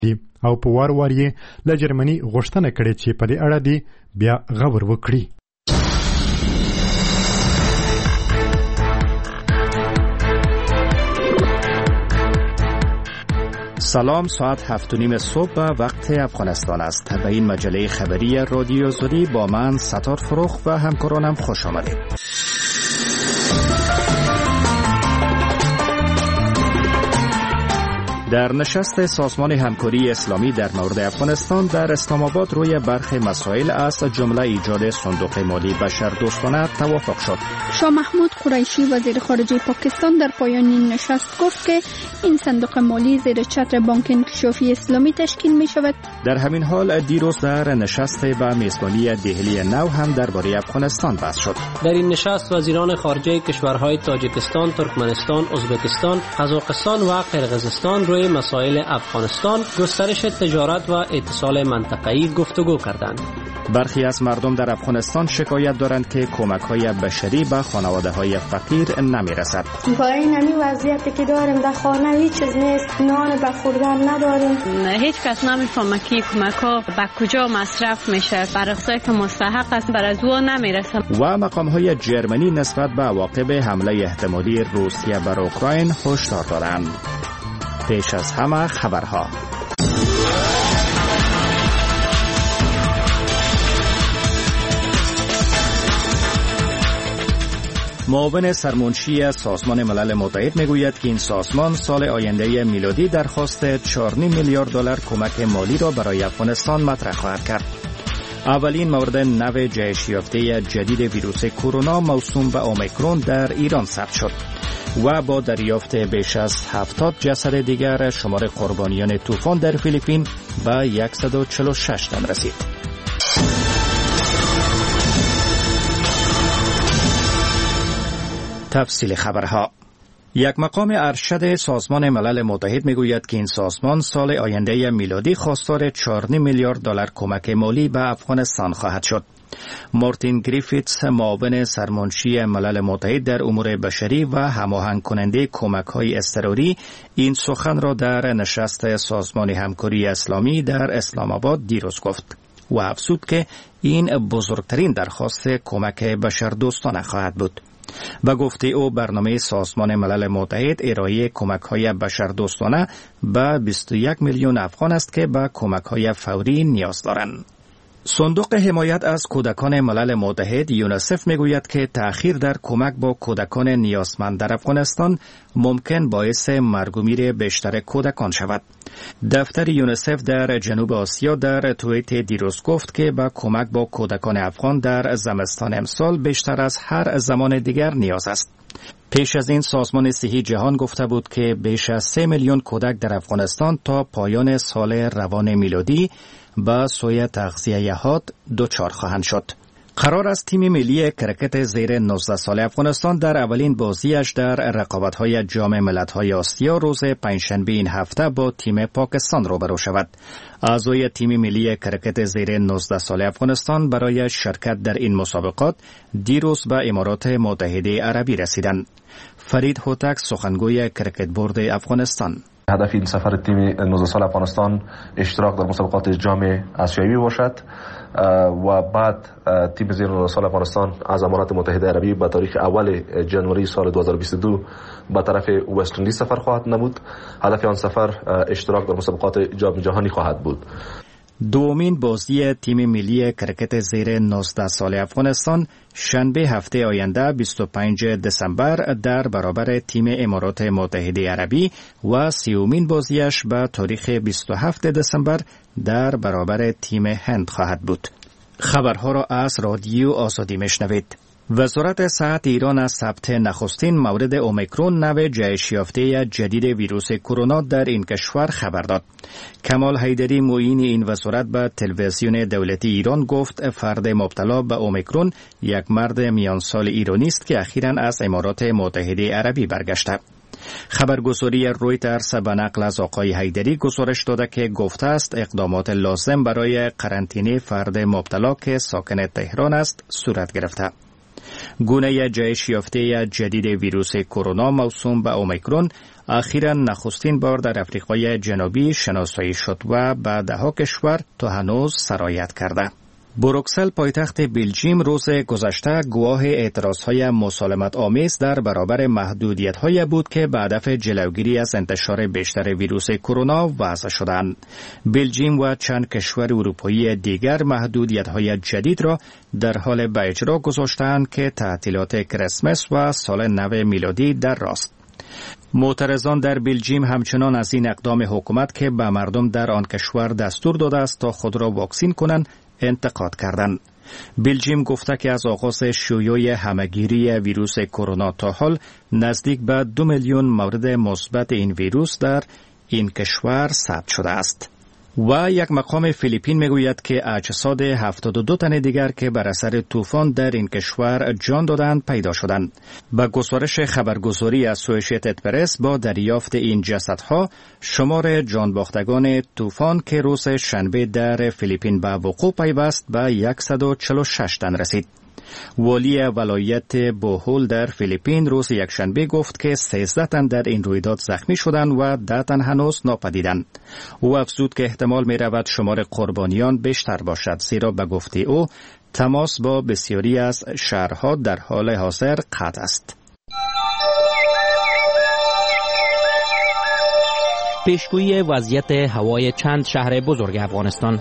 دي او په وار وار یې له جرمني غوښتنه کړې چې په دې اړه دې بیا غور وکړي. سلام، ساعت 7:30 صبح و وقت افغانستان است. به این مجله خبری رادیو زودی با من ستار فروخ و همکارانم خوش آمدید. در نشست سازمان همکاری اسلامی در مورد افغانستان در اسلام آباد روی برخی مسائل از جمله ایجاد صندوق مالی بشردوستانه توافق شد. شاه محمود قریشی وزیر خارجه پاکستان در پایان این نشست گفت که این صندوق مالی زیر چتر بانک انکشافی اسلامی تشکیل می شود. در همین حال دیروز در نشست به میزبانی دهلی نو هم درباره افغانستان بحث شد. در این نشست وزیران خارجه کشورهای تاجیکستان، ترکمنستان، ازبکستان، قزاقستان و قرقیزستان روی مسائل افغانستان، گسترش تجارت و اتصال منطقه‌ای گفتگو کردند. برخی از مردم در افغانستان شکایت دارند که کمک‌های بشری به خانواده‌های فقیر نمی‌رسد. با این همین وضعیتی که داریم در خانه هیچ چیز نیست، نان به خوردن نداریم. هیچ کس نمی‌فهمه که کمک‌ها به کجا مصرف میشه، برای کسایی که مستحق است بر از او نمی‌رسه. و مقام‌های جرمنی نسبت به عواقب حمله احتمالی روسیه بر اوکراین هشدار دادند. پیش از همه خبرها. معاون سرمنشی سازمان ملل متحد میگوید که این سازمان سال آینده میلادی درخواست 4.5 میلیارد دلار کمک مالی را برای افغانستان مطرح خواهد کرد. اولین مورد نو جهش یافته جدید ویروس کرونا موسوم به اومیکرون در ایران ثبت شد و با دریافت بیش از 70 جسد دیگر شمار قربانیان طوفان در فیلیپین به 146 تن رسید. تفصیل خبرها. یک مقام ارشد سازمان ملل متحد میگوید که این سازمان سال آینده میلادی خواستار 4.5 میلیارد دلار کمک مالی به افغانستان خواهد شد. مارتین گریفیتس، معاون سرمنشی ملل متحد در امور بشری و هماهنگ کننده کمک‌های اضطراری، این سخن را در نشست سازمان همکاری اسلامی در اسلام آباد دیروز گفت و افزود که این بزرگترین درخواست کمک بشردوستانه خواهد بود. و گفته او برنامه سازمان ملل متحد ارائه کمک‌های بشردوستانه به 21 میلیون افغان است که به کمک‌های فوری نیاز دارند. صندوق حمایت از کودکان ملل متحد یونیسف میگوید که تأخیر در کمک با کودکان نیازمند در افغانستان ممکن باعث مرگ و میر بیشتر کودکان شود. دفتر یونیسف در جنوب آسیا در توییت دیروز گفت که با کمک با کودکان افغان در زمستان امسال بیشتر از هر زمان دیگر نیاز است. پیش از این سازمان صحی جهان گفته بود که بیش از 3 میلیون کودک در افغانستان تا پایان سال روان میلادی با سوی تغذیه حاد دچار خواهند شد. قرار است تیم ملی کرکت زیر 19 سال افغانستان در اولین بازیش در رقابت‌های جام ملت‌های آسیا روز پنجشنبه این هفته با تیم پاکستان روبرو شود. اعضای تیم ملی کرکت زیر 19 سال افغانستان برای شرکت در این مسابقات دیروز به امارات متحده عربی رسیدند. فرید هوتک، سخنگوی کرکت بورد افغانستان: هدف این سفر تیم 19 سال افغانستان اشتراک در مسابقات جام آسیایی باشد و بعد تیم زیر 19 سال افغانستان از امارات متحده عربی به تاریخ اول جنوری سال 2022 به طرف وست اندیز سفر خواهد نمود. هدف آن سفر اشتراک در مسابقات جام جهانی خواهد بود. دومین بازی تیم ملی کرکت زیر 19 سال افغانستان شنبه هفته آینده 25 دسامبر در برابر تیم امارات متحده عربی و سیومین بازیش به تاریخ 27 دسامبر در برابر تیم هند خواهد بود. خبرها را از رادیو آزادی میشنوید. وزارت صحت ایران از ثبت نخستین مورد اومیکرون نو جهش یافته جدید ویروس کرونا در این کشور خبر داد. کمال حیدری، معین این وزارت به تلویزیون دولتی ایران گفت فرد مبتلا به اومیکرون یک مرد میان سال ایرانی است که اخیراً از امارات متحده عربی برگشته. خبرگزاری رویترز به نقل از آقای حیدری گزارش داده که گفته است اقدامات لازم برای قرنطینه فرد مبتلا که ساکن تهران است صورت گرفته. گونه جهش یافته جدید ویروس کرونا موسوم به اومیکرون اخیراً نخستین بار در افریقای جنوبی شناسایی شد و به ده‌ها کشور تا هنوز سرایت کرده. بروکسل پایتخت بلژیم روز گذشته گواه اعتراضهای مسالمت آمیز در برابر محدودیت‌های بود که به هدف جلوگیری از انتشار بیشتر ویروس کرونا وضع شدند. بلژیم و چند کشور اروپایی دیگر محدودیت‌های جدید را در حال به اجرا گذاشتند که تعطیلات کریسمس و سال نو میلادی در راست. معترضان در بلژیم همچنان از این اقدام حکومت که به مردم در آن کشور دستور داده است تا خود را واکسین کنند انتقاد کردند. بلژیم گفته که از آغاز شیوع همهگیری ویروس کرونا تا حال نزدیک به 2 میلیون مورد مثبت این ویروس در این کشور ثبت شده است. و یک مقام فیلیپین میگوید که اجساد 72 تن دیگر که بر اثر طوفان در این کشور جان دادند پیدا شدند. با گزارش خبرگزاری اسوسییتد پرس با دریافت این جسدها شمار جان باختگان طوفان که روز شنبه در فیلیپین به وقوع پیوست به 146 تن رسید. والی ولایت بوهول در فیلیپین روز یکشنبه گفت که 13 تن در این رویداد زخمی شدند و 10 تن هنوز ناپدیدند. او افزود که احتمال می رود شمار قربانیان بیشتر باشد، زیرا به گفته او تماس با بسیاری از شهرها در حال حاضر قطع است. پیشگویی وضعیت هوای چند شهر بزرگ افغانستان.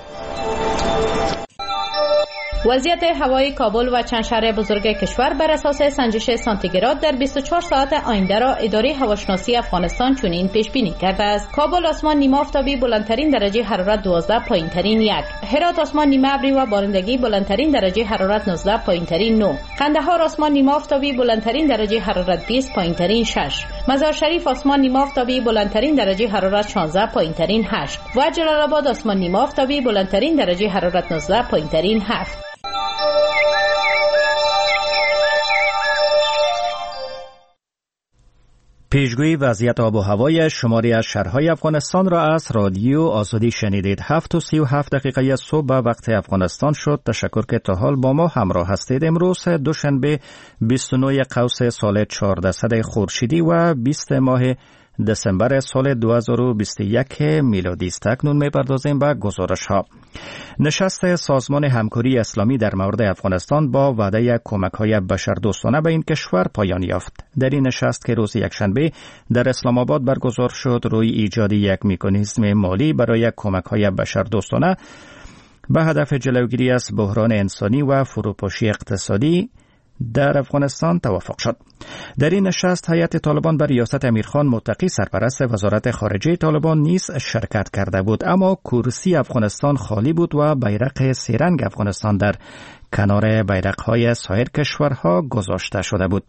وضعیت هوای کابل و چند شهر بزرگ کشور بر اساس سنجش سانتیگراد در 24 ساعت آینده را اداره هواشناسی افغانستان چنین پیش بینی کرده است: کابل آسمان نیمه آفتابی بلندترین درجه حرارت 12، پایینترین 1. هرات آسمان نیمه ابری و بارندگی بلندترین درجه حرارت 19، پایینترین 9. قندهار آسمان نیمه آفتابی بلندترین درجه حرارت 20، پایینترین 6. مزار شریف آسمان نیمه آفتابی بلندترین درجه حرارت 16، پایینترین 8. و جلال آباد آسمان نیمه آفتابی بلندترین درجه حرارت 19، پایینترین 7. پیشگویی وضعیت آب و هوای شماری از شهرهای افغانستان را از رادیو آزادی شنیدید. 7:37 صبح به وقت افغانستان شد. تشکر که تا حال با ما همراه هستید. امروز دوشنبه 29 قوس سال 1400 خورشیدی و 20 ماه دسامبر سال 2021 میلادی است. اکنون می‌پردازیم به گزارش‌ها. نشست سازمان همکاری اسلامی در مورد افغانستان با وعده کمک‌های بشردوستانه به این کشور پایان یافت. در این نشست که روز یکشنبه در اسلام آباد برگزار شد، روی ایجاد یک مکانیزم مالی برای کمک‌های بشردوستانه به هدف جلوگیری از بحران انسانی و فروپاشی اقتصادی در افغانستان توافق شد. در این نشست هیئت طالبان به ریاست امیرخان متقی سرپرست وزارت خارجه طالبان نیز شرکت کرده بود، اما کرسی افغانستان خالی بود و بیرق سه‌رنگ افغانستان در کنار بیرق‌های سایر کشورها گذاشته شده بود.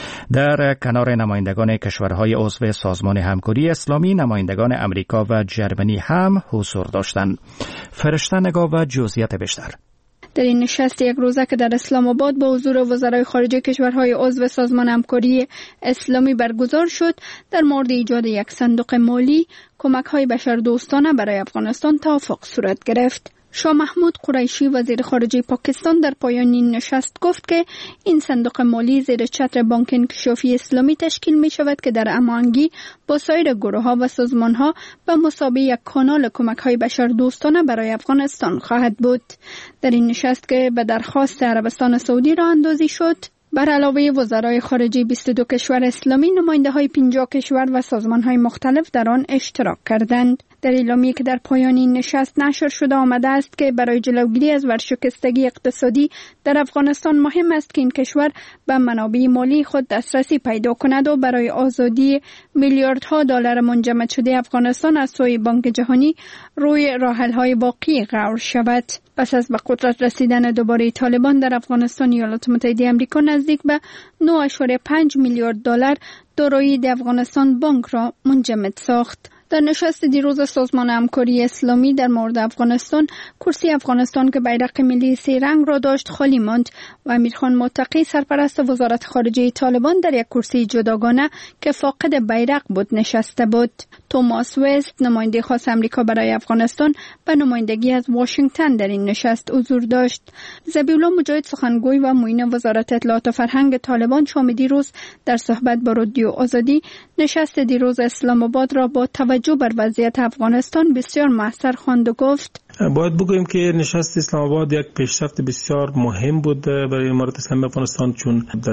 در کنار نمایندگان کشورهای عضو سازمان همکاری اسلامی، نمایندگان امریکا و جرمنی هم حضور داشتند. فرشته نگاه و جزئیات بیشتر. در این نشست یک روزه که در اسلام آباد با حضور وزرای خارجه کشورهای عضو سازمان همکاری اسلامی برگزار شد، در مورد ایجاد یک صندوق مالی کمک‌های بشردوستانه برای افغانستان توافق صورت گرفت. شاه محمود قریشی وزیر خارجه پاکستان در پایان این نشست گفت که این صندوق مالی زیر چتر بانک انکشافی اسلامی تشکیل می شود که در هماهنگی با سایر گروه‌ها و سازمان‌ها به مثابه یک کانال کمک‌های بشردوستانه برای افغانستان خواهد بود. در این نشست که به درخواست عربستان سعودی راه اندازی شد، بر علاوه وزرای خارجه 22 کشور اسلامی، نماینده‌های 50 کشور و سازمان‌های مختلف در آن اشتراک کردند. در اعلامیه‌ای که در پایان این نشست نشر شده آمده است که برای جلوگیری از ورشکستگی اقتصادی در افغانستان مهم است که این کشور به منابع مالی خود دسترسی پیدا کند و برای آزادی میلیاردها دلار منجمد شده افغانستان از سوی بانک جهانی روی راه‌حل‌های واقعی قرار شود. پس از به قدرت رسیدن دوباره طالبان در افغانستان، ایالات متحده آمریکا نزدیک به 9.5 میلیارد دلار دارایی افغانستان بانک را منجمد ساخت. در نشست دیروز سازمان همکاری اسلامی در مورد افغانستان، کرسی افغانستان که بیرق ملی 3 رنگ را داشت خالی ماند و امیرخان متقی سرپرست وزارت خارجه طالبان در یک کرسی جداگانه که فاقد بیرق بود نشسته بود. توماس وست، نماینده خاص امریکا برای افغانستان، به نمایندگی از واشنگتن در این نشست حضور داشت. ذبیح الله مجاهد، سخنگوی و معین وزارت اطلاعات و فرهنگ طالبان، شام دیروز در صحبت با رادیو آزادی نشست دیروز اسلام آباد را با توجه بر وضعیت افغانستان بسیار موثر خواند و گفت: باید بگوییم که نشست اسلام آباد یک پیشرفت بسیار مهم بود برای امارت اسلامی افغانستان، چون در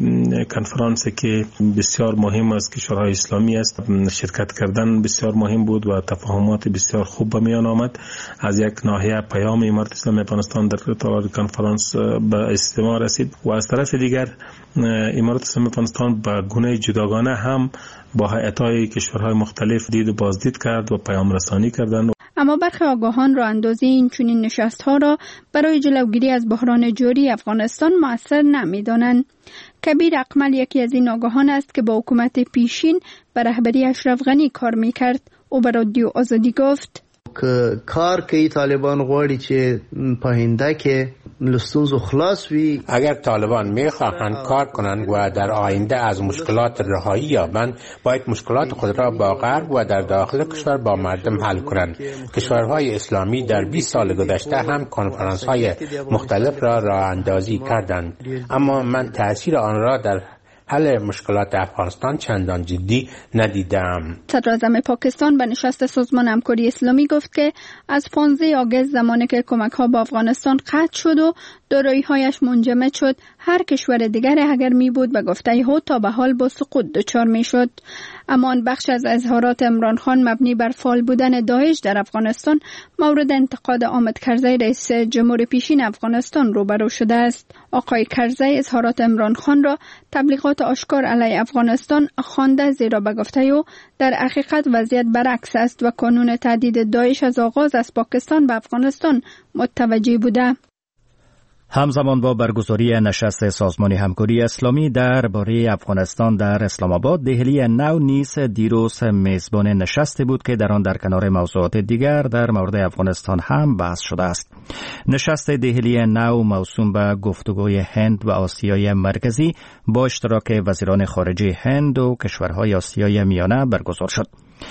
کنفرانسی که بسیار مهم است کشورهای اسلامی است شرکت کردن بسیار مهم بود و تفاهمات بسیار خوب به میان آمد. از یک ناحیه پیام امارت اسلامی افغانستان در طول کنفرانس به استماع رسید و از طرف دیگر امارت اسلامی افغانستان به گونه جداگانه هم با هیئت‌های کشورهای مختلف دید و بازدید کرد و پیام رسانی کردند. اما برخی آگاهان رواندازی این چنین نشست‌ها را برای جلوگیری از بحران جاری افغانستان مؤثر نمی‌دانند. کبیر اقمل یکی از این آگاهان است که با حکومت پیشین به رهبری اشرف غنی کار می‌کرد. او به رادیو آزادی گفت: که کار کوي طالبان غواړي چې په هنده کې لستونزو خلاص وي. اگر طالبان میخواهند کار کنند و در آینده از مشکلات رهایی یابند، باید مشکلات خود را با غرب و در داخل کشور با مردم حل کنند. کشورهای اسلامی در 20 سال گذشته هم کنفرانس‌های مختلف را راه اندازی کردند، اما من تأثیر آن را در حل مشکلات افغانستان چندان جدی ندیدم. صدراعظم پاکستان به نشست سازمان همکاری اسلامی گفت که از 15 آگوست زمانی که کمک‌ها به افغانستان قطع شد و دارایی‌هایش منجمد شد، هر کشور دیگر اگر می بود به گفته او تا به حال با سقوط دچار می شد. اما آن بخش از اظهارات عمران خان مبنی بر فعال بودن داعش در افغانستان مورد انتقاد حامد کرزی رئیس جمهور پیشین افغانستان روبرو شده است. آقای کرزی اظهارات عمران خان را تبلیغات آشکار علیه افغانستان خوانده، زیرا به گفته او در حقیقت وضعیت برعکس است و کانون تهدید داعش از آغاز از پاکستان به افغانستان متوجه بوده. همزمان با برگزاری نشست سازمان همکاری اسلامی درباره افغانستان در اسلام آباد، دهلی نو نیز دیروز میزبان نشستی بود که در آن در کنار موضوعات دیگر در مورد افغانستان هم بحث شده است. نشست دهلی نو موسوم به گفتگوی هند و آسیای مرکزی با اشتراک وزیران خارجه هند و کشورهای آسیای میانه برگزار شد.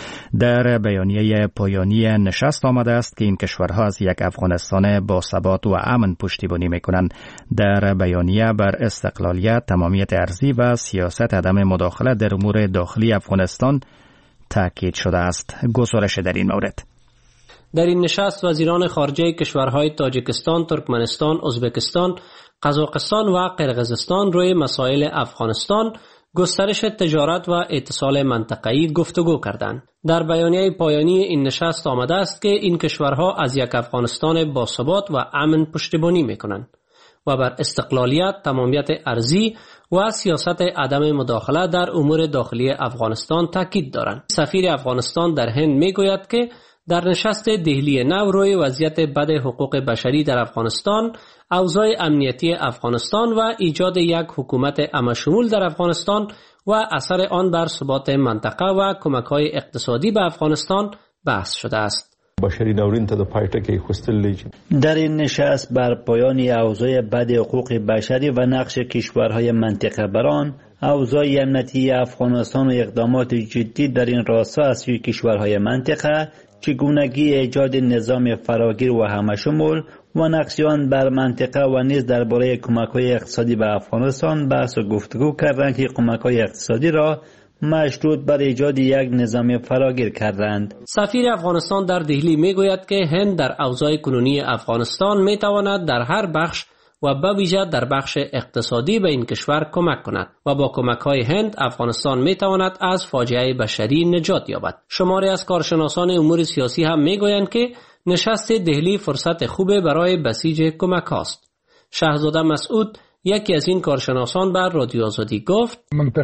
در بیانیه پایانی نشست آمده است که این کشورها از یک افغانستان با ثبات و امن پشتیبانی می‌کنند. در بیانیه بر استقلالیت، تمامیت ارضی و سیاست عدم مداخله در امور داخلی افغانستان تاکید شده است. گزارش در این مورد: در این نشست وزیران خارجه کشورهای تاجیکستان، ترکمنستان، ازبکستان، قزاقستان و قرقیزستان روی مسائل افغانستان، گسترش تجارت و اتصال منطقه‌ای گفتگو کردند. در بیانیه پایانی این نشست آمده است که این کشورها از یک افغانستان باثبات و امن پشتیبانی می‌کنند و بر استقلالیت، تمامیت ارضی و سیاست عدم مداخله در امور داخلی افغانستان تاکید دارند. سفیر افغانستان در هند میگوید که در نشست دهلی نو روی وضعیت بد حقوق بشری در افغانستان، اوضاع امنیتی افغانستان و ایجاد یک حکومت همه‌شمول در افغانستان و اثر آن بر ثبات منطقه و کمک‌های اقتصادی به افغانستان بحث شده است. در این نشست بر پایان اوضاع بد حقوق بشری و نقش کشورهای منطقه بر آن، اوضاع امنیتی افغانستان و اقدامات جدی در این راستا از سوی کشورهای منطقه، چگونگی ایجاد نظام فراگیر و همه‌شمول و نقش آن بر منطقه و نیز درباره کمک‌های اقتصادی به افغانستان بحث و گفتگو کردند که کمک‌های اقتصادی را مشروط بر ایجاد یک نظام فراگیر کردند. سفیر افغانستان در دهلی میگوید که هند در اوضاع کنونی افغانستان میتواند در هر بخش و به ویژه در بخش اقتصادی به این کشور کمک کند و با کمک‌های هند افغانستان میتواند از فاجعه بشری نجات یابد. شماری از کارشناسان امور سیاسی هم میگویند که نشست دهلی فرصت خوبه برای بسیج کمک است. شهزاده مسعود، یکی از این کارشناسان، بر رادیو آزادی گفت: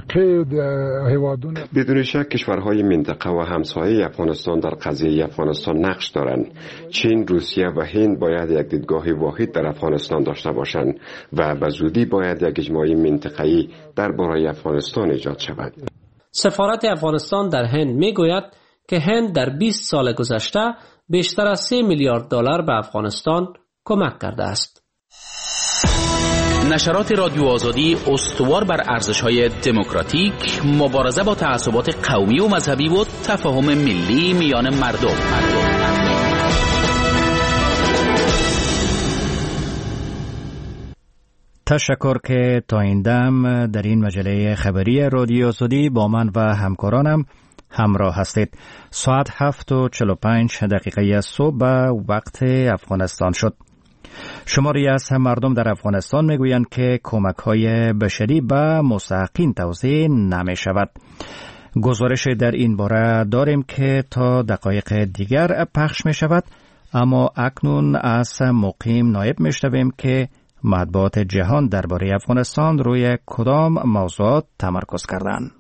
بدون شک کشورهای منطقه و همسایه افغانستان در قضیه افغانستان نقش دارند. چین، روسیه و هند باید یک دیدگاه واحد در افغانستان داشته باشند و به زودی باید یک اجماع منطقه‌ای درباره افغانستان ایجاد شود. سفارت افغانستان در هند میگوید که هند در 20 سال گذشته بیشتر از 3 میلیارد دلار به افغانستان کمک کرده است. نشرات رادیو آزادی استوار بر ارزش‌های دموکراتیک، مبارزه با تعصبات قومی و مذهبی و تفاهم ملی میان مردم. تشکر که تا این دم در این مجله خبری رادیو آزادی با من و همکارانم همراه هستید. ساعت 7:45 صبح وقت افغانستان شد. شماری از مردم در افغانستان میگویند که کمک‌های بشری به مستحقین توزیع نمی شود. گزارش در این باره داریم که تا دقایق دیگر پخش می شود، اما اکنون از مقیم نایب میشنویم که مطبوعات جهان درباره افغانستان روی کدام موضوعات تمرکز کردند.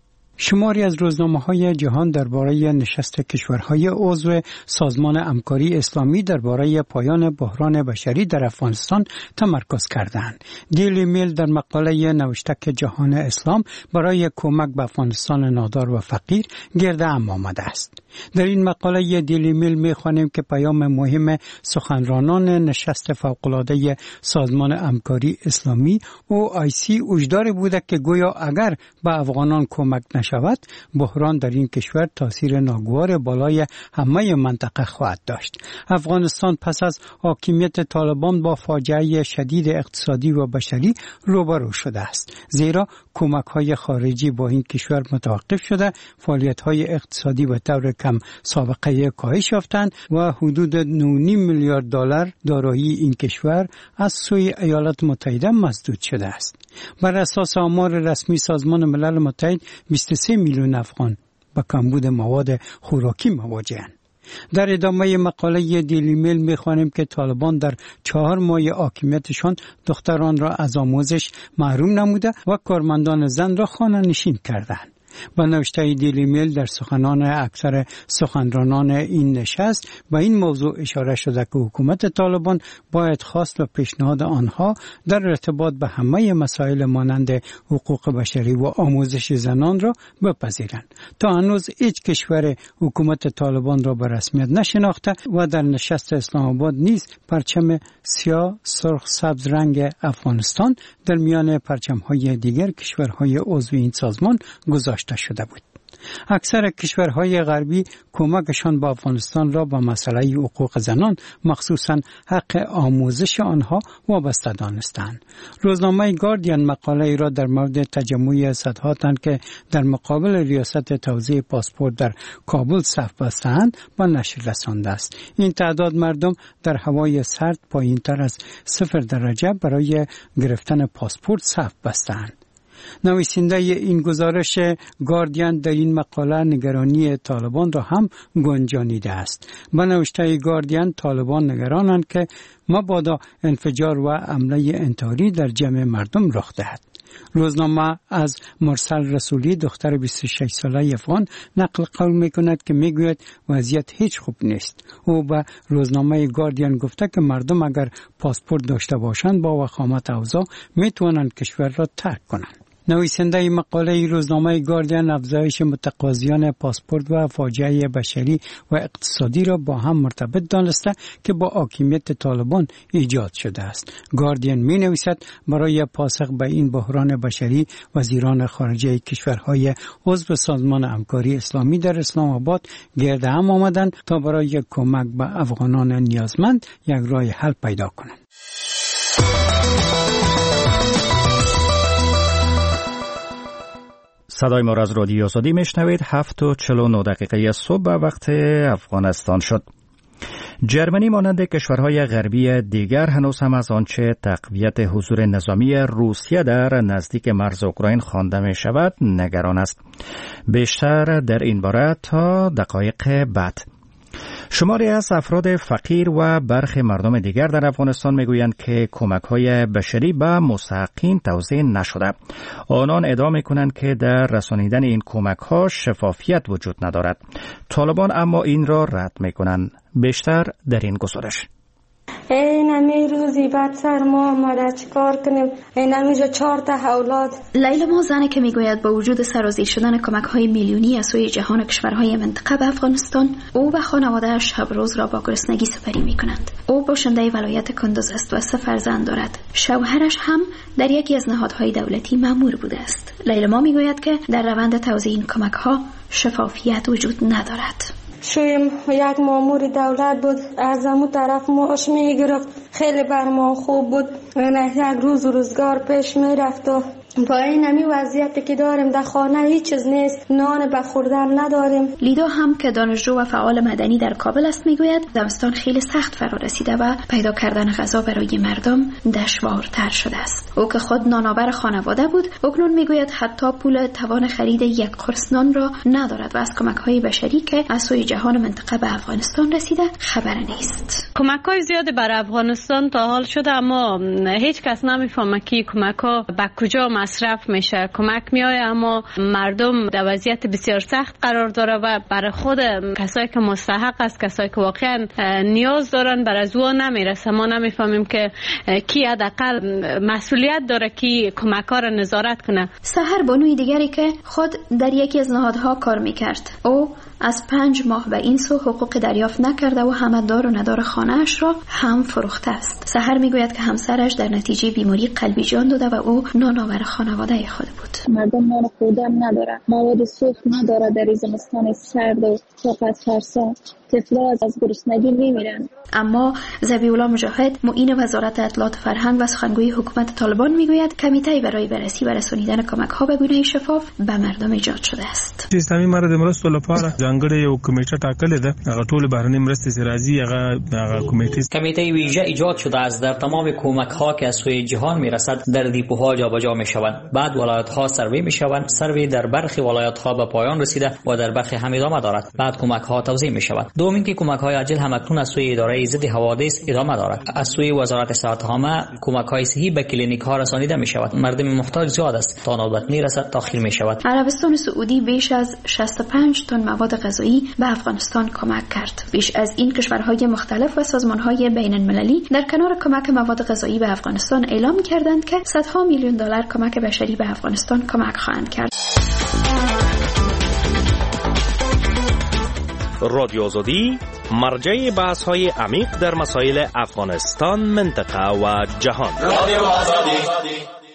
شماری از روزنامه‌های جهان درباره نشست کشورهای عضو سازمان همکاری اسلامی درباره پایان بحران بشری در افغانستان تمرکز کردند. دیلی میل در مقاله نوشته که جهان اسلام برای کمک به افغانستان نادار و فقیر گرد هم آمده است. در این مقاله دیلی میل می‌خوانیم که پیام مهم سخنرانان نشست فوق‌العاده سازمان همکاری اسلامی OIC وجداری بوده که گویا اگر به افغانان کمک شود، بحران در این کشور تاثیر ناگوار بالای همه منطقه خواهد داشت. افغانستان پس از حاکمیت طالبان با فاجعه شدید اقتصادی و بشری روبرو شده است، زیرا کمک‌های خارجی با این کشور متوقف شده، فعالیت‌های اقتصادی به طور کم سابقه کاهش یافتند و حدود 9.5 میلیارد دلار دارایی این کشور از سوی ایالات متحده مسدود شده است. بر اساس آمار رسمی سازمان ملل متحد 23 میلیون افغان با کمبود مواد خوراکی مواجه‌اند. در ادامه مقاله دیلی میل می‌خوانیم که طالبان در 4 ماه حاکمیتشان دختران را از آموزش محروم نموده و کارمندان زن را خانه نشین کردند. با نوشته دیلی میل در سخنان اکثر سخنرانان این نشست به این موضوع اشاره شده که حکومت طالبان باید خواست و پیشنهاد آنها در ارتباط به همه مسائل مانند حقوق بشری و آموزش زنان را بپذیرند. تا هنوز هیچ کشور حکومت طالبان را به رسمیت نشناخته و در نشست اسلام آباد نیز پرچم سیاه سرخ سبز رنگ افغانستان در میان پرچم‌های دیگر کشورهای عضو این سازمان گذاشته شده بود. اکثر کشورهای غربی کمکشان به افغانستان را به مسئله حقوق زنان مخصوصاً حق آموزش آنها وابسته دانستند. روزنامه گاردین مقاله را در مورد تجمع صدها تن که در مقابل ریاست توزیع پاسپورت در کابل صف بستند به نشر رسانده است. این تعداد مردم در هوای سرد پایین‌تر از 0 درجه برای گرفتن پاسپورت صف بستند. نویسنده این گزارش گاردین در این مقاله نگرانی طالبان را هم گنجانیده است. به نوشته گاردین طالبان نگرانند که مبادا انفجار و حمله انتحاری در جمع مردم رخ دهد. روزنامه از مرسل رسولی دختر 26 ساله افغان نقل قول میکند که میگوید وضعیت هیچ خوب نیست. او به روزنامه گاردین گفته که مردم اگر پاسپورت داشته باشند با وخامت اوضاع میتوانند کشور را ترک کنند. نویسنده مقاله روزنامه گاردین افزایش متقاضیان پاسپورت و فاجعه بشری و اقتصادی را با هم مرتبط دانسته که با حاکمیت طالبان ایجاد شده است. گاردین می نویسد برای پاسخ به این بحران بشری وزیران خارجه کشورهای عضو سازمان همکاری اسلامی در اسلام آباد گرد هم آمدند تا برای کمک به افغانان نیازمند یک راه حل پیدا کنند. صدای ما را از رادیو آزادی میشنوید. 7:49 صبح وقت افغانستان شد. جرمنی مانند کشورهای غربی دیگر هنوز هم از آنچه تقویت حضور نظامی روسیه در نزدیک مرز اوکراین خوانده می شود نگران است. بیشتر در این باره تا دقایق بعد. شماری از افراد فقیر و برخی مردم دیگر در افغانستان میگویند که کمک‌های بشری به مستحقین توزیع نشده. آنان ادعا می‌کنند که در رسانیدن این کمک‌ها شفافیت وجود ندارد. طالبان اما این را رد می‌کنند. بیشتر در این گزارش. اینمی روزی بعد سر ما آمده چیکار کنیم؟ اینمی جا 4 اولاد. لیلا زنی که میگوید با وجود سرازیر شدن کمک‌های میلیونی از سوی جهان کشورهای منطقه به افغانستان، او و خانواده‌اش شب روز را با گرسنگی سپری می‌کنند. او باشنده ولایت کندوز است و 3 فرزند دارد. شوهرش هم در یکی از نهادهای دولتی مأمور بوده است. لیلا میگوید که در روند توزیع این کمک‌ها شفافیت وجود ندارد. شویم یک مامور دولت بود، از اون طرف معاش میگرفت، خیلی بر ما خوب بود، یک روز روزگار پیش میرفت و با این همی وضعیتی که داریم در خانه هیچ چیز نیست، نان به خوردن نداریم. لیدا هم که دانشجو و فعال مدنی در کابل است میگوید زمستان خیلی سخت فرا رسیده و پیدا کردن غذا برای مردم دشوارتر شده است. او که خود نانآور خانواده بود، اکنون میگوید حتی پول توان خرید یک قرص نان را ندارد و از کمک‌های بشری که از سوی جهان منطقه به افغانستان رسیده خبر نیست. کمک‌های زیادی برای افغانستان تا حال شده، اما هیچ کس نمیفهمه که کمک‌ها به کجا مصرف میشه. کمک میایه اما مردم در وضعیت بسیار سخت قرار داره و برای خود کسایی که مستحق است، کسایی که واقعا نیاز دارن، برای از او نمیرسه. ما نمیفهمیم که کی حداقل مسئولیت داره که کمک‌ها را نظارت کنه. سحر بانوی دیگری که خود در یکی از نهادها کار میکرد، او از 5 ماه به این سو حقوق دریافت نکرده و همه دار و ندار خانه‌اش را هم فروخته است. سحر میگوید که همسرش در نتیجه بیماری قلبی جان داده و او نانآور خانواده خود بود. مردم نان خوردن نداره، مواد سوخت نداره، در زمستان سرد و فقط فرسا طفلا از گرسنگی میمیرن. اما ذبیح‌الله مجاهد معین وزارت اطلاعات فرهنگ و سخنگوی حکومت طالبان میگوید کمیته برای بررسی و رسانیدن کمک‌ها به گونه شفاف به مردم ایجاد شده است. اسلامي مرد مرستو لپاره ځانګړې یو کمیټه ټاکلې ده. هغه ټول بهرنۍ مرستې چې راځي هغه کمیته ویژه ایجاد شده است. در تمام کمک‌ها که از سوی جهان میرسد در دیپوها جابجا میشوند. بعد ولایت‌ها سروی میشوند. سروی در برخی ولایت‌ها به پایان رسیده و در برخی هم ادامه دارد. بعد کمک‌ها توزیع میشوند. دوم اینکه کمک‌های عاجل همکنون از سوی اداره ضد حوادث ادامه دارد. از سوی وزارت صحت عامه کمک‌های صحی به کلینیک‌ها رسانیده میشود. مردم محتاج زیاد است. تا نوبت میرسد تأخیر میشود. عربستان سعودی بیش از 65 تن مواد غذایی به افغانستان کمک کرد. بیش از این کشورهای مختلف و سازمان‌های بین‌المللی در کنار کمک مواد غذایی به افغانستان اعلام کردند که صدها میلیون دلار کمک بشری به افغانستان کمک خواهند کرد. رادیو آزادی مرجع بحث‌های عمیق در مسائل افغانستان، منطقه و جهان. رادیو آزادی.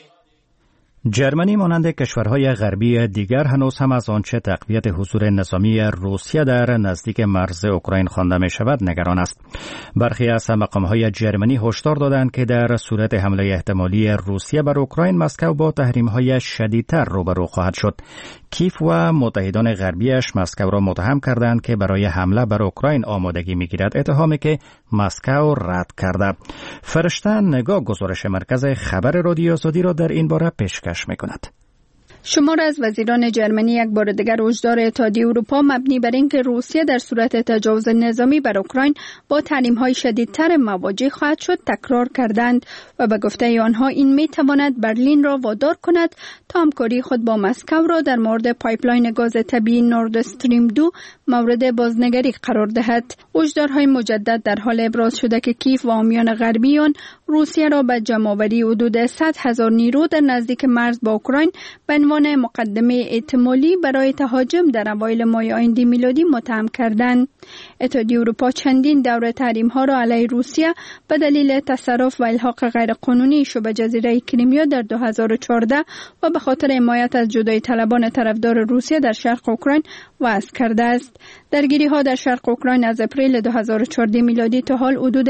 جرمنی مانند کشورهای غربی دیگر هنوز هم از آنچه تقویت حضور نظامی روسیه در نزدیک مرز اوکراین خوانده می شود نگران است. برخی از مقام‌های جرمنی هشدار دادند که در صورت حمله احتمالی روسیه بر اوکراین، مسکو با تحریم‌های شدیدتر روبرو خواهد شد. کیف و متحدان غربیش مسکو را متهم کردند که برای حمله بر اوکراین آمادگی می‌گیرد، اتهامی که مسکو رد کرده. فرشته نگاه گزارش مرکز خبر رادیو آزادی را در این باره پیشکش می‌کند. شمار از وزیران جرمنی یک بار دیگر هشدار اتحادیه اروپا مبنی بر اینکه روسیه در صورت تجاوز نظامی بر اوکراین با تحریم‌های شدیدتر مواجه خواهد شد تکرار کردند و به گفته آنها این می‌تواند برلین را وادار کند تا همکاری خود با مسکو را در مورد پایپلاین گاز طبیعی نورد استریم 2 مورد بازنگری قرار دهد. هشدارهای مجدد در حال ابراز شده که کیف و حامیان غربی آن روسیه را به جمع‌آوری حدود 100,000 نیرو در نزدیک مرز با اوکراین به عنوان مقدمه احتمالی برای تهاجم در اوایل ماه آینده میلادی متهم کردند. اتحادیه اروپا چندین دوره تحریم‌ها را علیه روسیه به دلیل تصرف و الحاق غیرقانونی شبه جزیره کریمیا در 2014 و به خاطر حمایت از جدایی طلبان طرفدار روسیه در شرق اوکراین وضع کرده است. درگیری‌ها در شرق اوکراین از اپریل 2014 میلادی تا حال حدود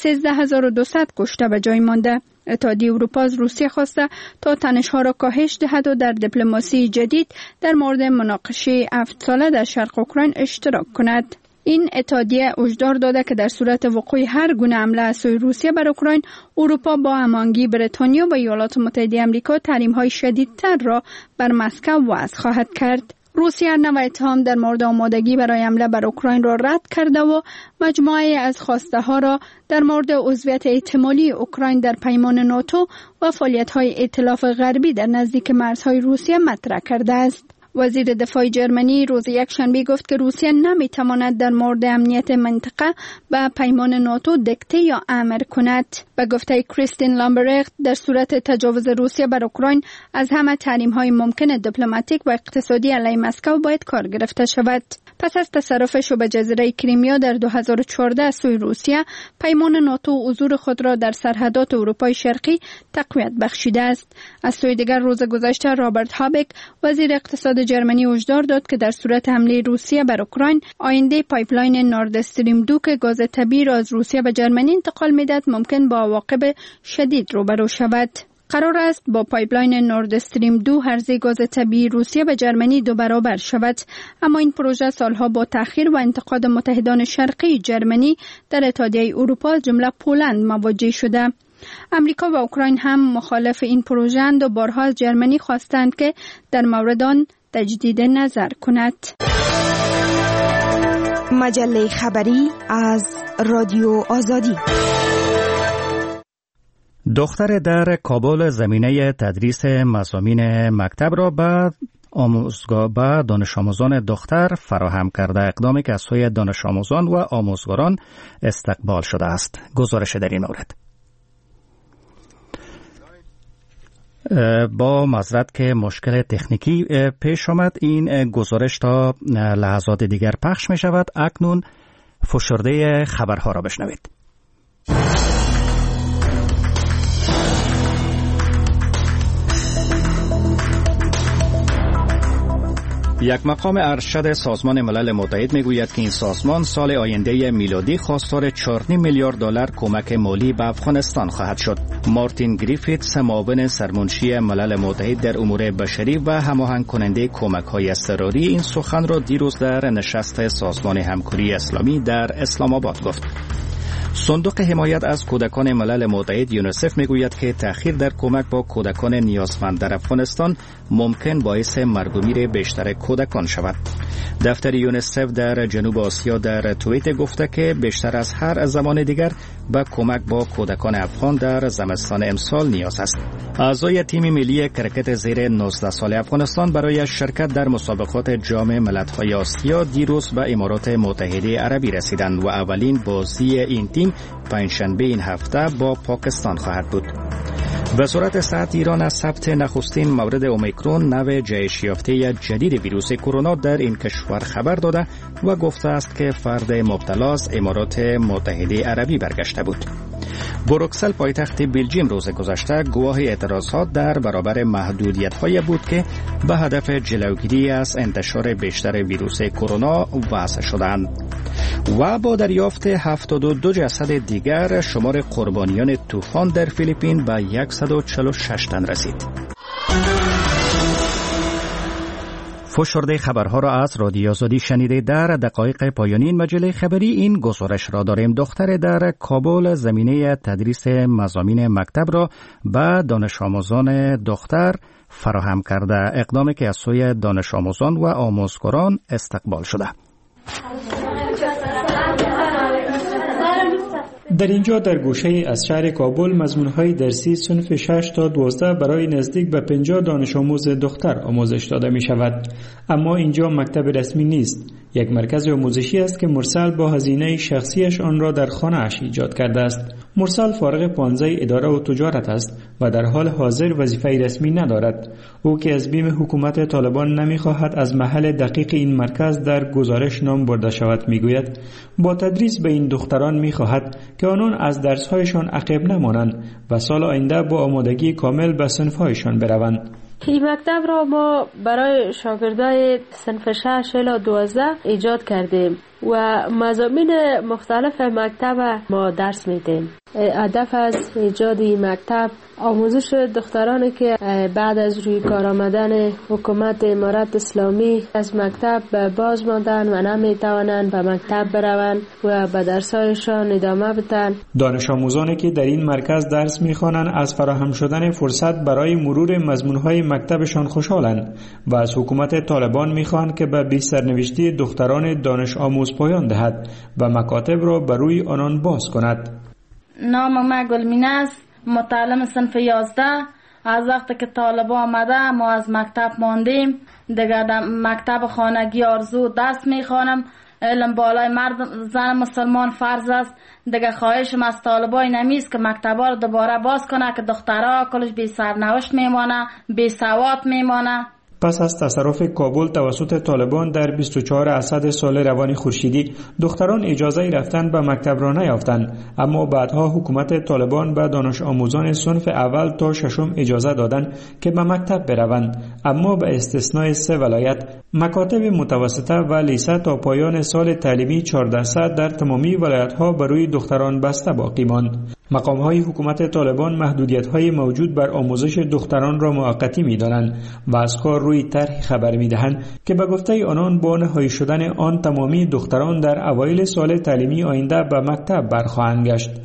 13200 کشته به جای مانده. اتحادیه اروپا از روسیه خواسته تا تنش‌ها را کاهش دهد و در دیپلماسی جدید در مورد مناقشه 7 ساله در شرق اوکراین اشتراک کند. این اتحادیه هشدار داده که در صورت وقوع هر گونه حمله از سوی روسیه بر اوکراین، اروپا با هماهنگی بریتانیا و ایالات متحده آمریکا تحریم‌های شدیدتر را بر مسکو وضع خواهد کرد. روسیه نوع اتهام در مورد آمادگی برای حمله بر اوکراین را رد کرده و مجموعه از خواسته ها را در مورد عضویت احتمالی اوکراین در پیمان ناتو و فعالیت‌های ائتلاف غربی در نزدیک مرزهای روسیه مطرح کرده است. وزیر دفاع جرمنی روز یکشنبه گفت که روسیه نمیتواند در مورد امنیت منطقه به پیمان ناتو دکته یا امر کند. به گفته کریستین لامبرخت، در صورت تجاوز روسیه بر اوکراین از همه تحریم‌های ممکن دیپلماتیک و اقتصادی علیه مسکو باید کار گرفته شود. پس از تصرفش به جزیره کریمیا در 2014 از سوی روسیه، پیمان ناتو حضور خود را در سرحدات اروپای شرقی تقویت بخشیده است. از سوی دیگر روز گذشته رابرت هابک، وزیر اقتصاد جرمنی، هشدار داد که در صورت حمله روسیه بر اوکراین، آینده پایپلاین نورد استریم 2 که گاز طبیعی را از روسیه به جرمنی انتقال می‌دهد ممکن با عواقب شدید روبرو شود. قرار است با پایپلاین نورد استریم 2 عرضه گاز طبیعی روسیه به جرمنی 2 برابر شود، اما این پروژه سالها با تأخیر و انتقاد متحدان شرقی جرمنی در اتحادیه اروپا از جمله پولند مواجه شده. امریکا و اوکراین هم مخالف این پروژه اند و بارها از جرمنی خواستند که در مورد آن تجدید نظر کند. مجله خبری از رادیو آزادی. دختر در کابل زمینه تدریس مضامین مکتب را به دانش آموزان دختر فراهم کرده، اقدامی که از سوی دانش آموزان و آموزگاران استقبال شده است. گزارش در این مورد با معذرت که مشکل تکنیکی پیش آمد، این گزارش تا لحظات دیگر پخش می شود. اکنون فشرده خبرها را بشنوید. یک مقام ارشد سازمان ملل متحد میگوید که این سازمان سال آینده میلادی خواستار 4.5 میلیارد دلار کمک مالی به افغانستان خواهد شد. مارتین گریفیتس، معاون سرمنشی ملل متحد در امور بشری و هماهنگ کننده کمک‌های اضطراری، این سخن را دیروز در نشست سازمان همکاری اسلامی در اسلام آباد گفت. صندوق حمایت از کودکان ملل متحد یونیسف میگوید که تأخیر در کمک با کودکان نیازمند در افغانستان ممکن باعث مرگ و میر بیشتر کودکان شود. دفتر یونیسف در جنوب آسیا در توییت گفته که بیشتر از هر زمان دیگر به کمک با کودکان افغان در زمستان امسال نیاز است. اعضای تیم ملی کرکت زیر 19 سال افغانستان برای شرکت در مسابقات جام ملت‌های آسیا دیروز به امارات متحده عربی رسیدند و اولین بازی این تیم پنجشنبه این هفته با پاکستان خواهد بود. وزارت صحت ایران از ثبت نخستین مورد اومیکرون، نوع جهش یافته جدید ویروس کرونا در این کشور خبر داده و گفته است که فرد مبتلا از امارات متحده عربی برگشته بود. بروکسل، پایتخت بلژیم، روز گذشته گواه اعتراضات در برابر محدودیت‌های بود که به هدف جلوگیری از انتشار بیشتر ویروس کرونا وضع شدند. و با دریافت 72 جسد دیگر، شمار قربانیان طوفان در فیلیپین به 146 تن رسید. فشرده خبرها را از رادیو آزادی شنیده. در دقایق پایانی مجله خبری این گزارش را داریم. دختر در کابل زمینه تدریس مضامین مکتب را به دانش آموزان دختر فراهم کرده، اقدامی که از سوی دانش آموزان و آموزگاران استقبال شده. در اینجا در گوشه از شهر کابل مضمون‌های درسی صنف 6 تا 12 برای نزدیک به 50 دانش آموز دختر آموزش داده می شود. اما اینجا مکتب رسمی نیست. یک مرکز آموزشی است که مرسل با هزینه شخصیش آن را در خانه اش ایجاد کرده است. مرسل فارغ 15 اداره و تجارت است و در حال حاضر وظیفه رسمی ندارد. او که از بیم حکومت طالبان نمی‌خواهد از محل دقیق این مرکز در گزارش نام برده شود میگوید با تدریس به این دختران می‌خواهد که آنان از درس‌هایشان عقب نمانند و سال آینده با آمادگی کامل به صنف‌هایشان بروند. این مکتب را ما برای شاگردای صنف 6 الی 12 ایجاد کردیم و مضامین مختلف مکتب ما درس میدیم. هدف از ایجاد این مکتب آموزش دخترانی که بعد از روی کار آمدن حکومت امارت اسلامی از مکتب باز ماندن و نمیتوانند به مکتب بروند و به درسایشان ادامه بدن. دانش آموزانی که در این مرکز درس میخوانند از فراهم شدن فرصت برای مرور مضمونهای مکتبشان خوشحالند و از حکومت طالبان میخواهند که به بی سرنوشتی دختران دانش آموز پایان دهد و مکاتب را بر روی آنان باز کند. نام ما گلمینه است، متعلم صنف 11 از وقتی که طالبان آمده ما از مکتب ماندیم دیگه در مکتب خانگی آرزو درس میخوانم. علم بالای مرد زن مسلمان فرض است. دیگه خواهشم از طالبان نمیست که مکتبا رو دوباره باز کنه که دخترها کلش بی سرنوشت میمانه، بی سواد میمانه. پس از تصرف کابل توسط طالبان در 24 اسد سال روان خورشیدی دختران اجازه رفتن به مکتب را نیافتند، اما بعدها حکومت طالبان به دانش آموزان صنف اول تا ششم اجازه دادند که به مکتب بروند، اما به استثنای 3 ولایت مکاتب متوسطه و لیسه تا پایان سال تعلیمی 1400 در تمامی ولایت‌ها برای دختران بسته باقی ماند. مقام‌های حکومت طالبان محدودیت‌های موجود بر آموزش دختران را موقتی می‌دانند و از کار روی طرح خبر می‌دهند که به گفته آنان با نهایی شدن آن تمامی دختران در اوایل سال تعلیمی آینده به مکتب برخواهند گشت.